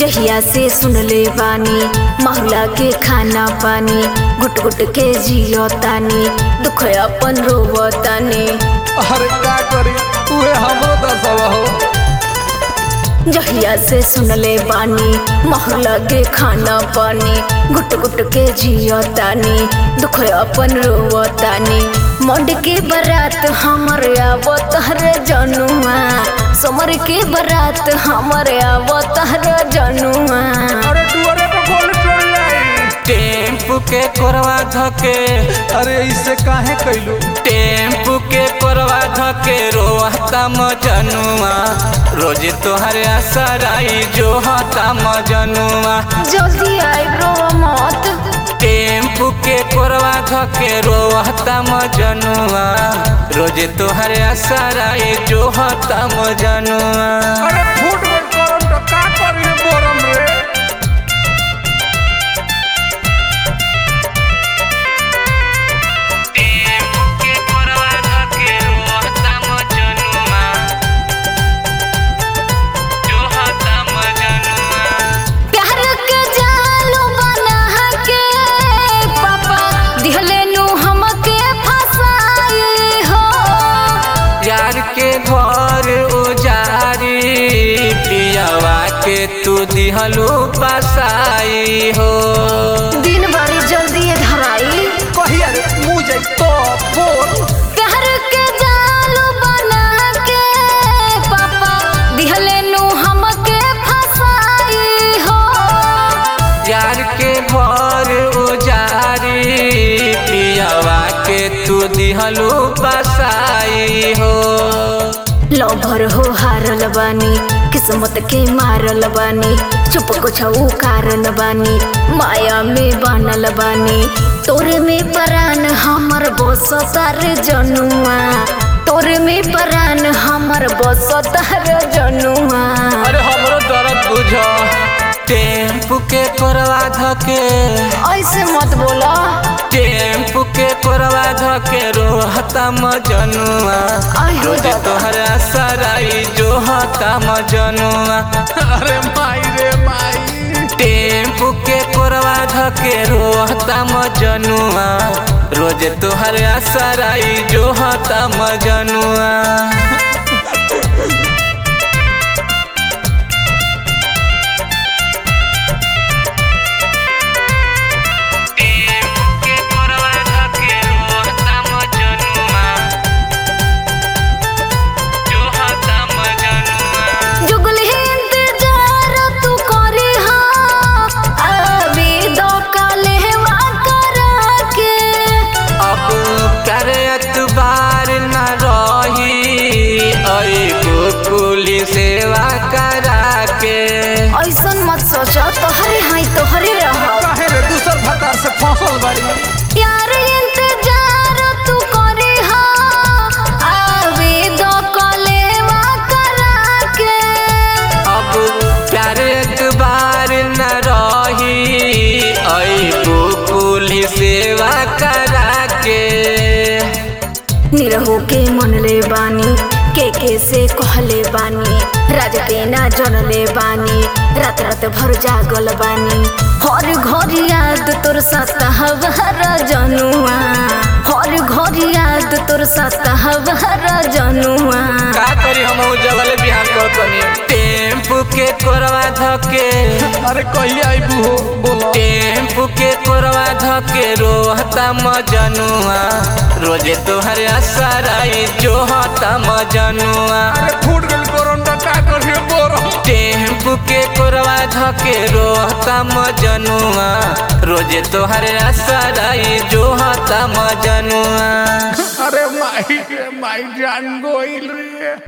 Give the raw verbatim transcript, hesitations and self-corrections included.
जहिया से सुन ले बानी महला के खाना पानी गुट गुट के जियो तानी दुख अपन रोवतानी। अरे का करी उहे हमरो दसवा हो। जहिया से सुन ले बानी महला के खाना पानी गुट गुट के जियो तानी दुख अपन रोवतानी। मंड के बारात हमर आवत हर जनुआ समर के बारात हमर आवत हर जनुआ। अरे दुआरे पे गोल चल जाई टेम्पू के कोरवा धके। अरे इसे काहे कैलू टेम्पू के कोरवा धके रोहता मजनुआ रोज तोहरे असराई जो हता मजनुआ। जल्दी आई रो मत। टेम्पू के कोरवा धके रोहता मजनुआ रोज तोहरे असराई जो हता मजनुआ। अरे फूट गइल करम तो का करी बोरम रे। टेम्पू के कोरवा धके रोहता मजनुआ जो हता मजनुआ। प्यार के जाल बना के पापा दिहले नु हमके फसाई हो। यार के घर उजारी पियावा के तू दिहलू बसाई हो। दिन भर जल्दी धराई कहिया रे मुँह जाई तो बोल। प्यार के जाल बना के पापा दिहले नु हमके फसाई हो। यार के घर उजारी पियावा के तू दिहलू बसाई हो। लभर हो हारल बानी किस्मत के मारल बानी चुप कुछ कारण बानी माया में बनल बानी। तोरे में परान हमर बस तार जनुआ तोरे में परान हमर बस तार जनुआ। अरे हमरो दर्द बुझ। टेम्पू के कोरवा धके ऐसे मत बोला। टेम्पू के कोरवा धके रोहता मजनुआ रोज तोहरा सराई जो हता मजनुआ। अरे माई रे माई। टेम्पू के कोरवा धके रोहता मजनुआ रोज तोहरा सराई जो हता मजनुआ। सेवा करा के ऐसन मत सोचो तोहरे हाई तोहरे रह। काहे रे दूसर भतार से फसल बाड़ी। यार इंतजार तू करे हा आवे दो कलेवा करा के। अब प्यार एक बार न रही अइबो कुली सेवा करा के। निरहो के मन ले बानी के के से कहले बानी राज के ना जनले बानी रात रात भर जागल बानी हर घर याद तोर सताहवर जनुआ हर घर याद तोर सताहवर जनुआ। का करी हम जगल बिहान करतनी। टेम्पू के कोरवा धके। अरे कहिया आइबू हो बोलो। टेम्पू के कोरवा धके रोहता मजनुआ रोजे तोहरे असराई जो हता मजनुआ। अरे फूट गइल करम तो का करी बोरम। टेम्पू के कोरवा धके रोहता मजनुआ रोजे तोहरे असराई जो हता मजनुआ। अरे माई रे माई जान गोइल रे।